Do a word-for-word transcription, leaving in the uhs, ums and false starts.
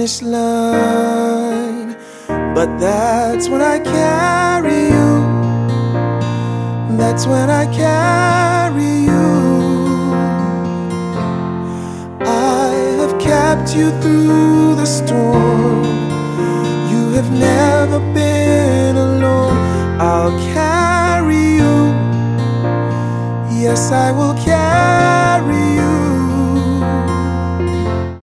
finish line. But that's when I carry you. That's when I carry you. I have kept you through the storm. You have never been alone. I'll carry you. Yes, I will carry you.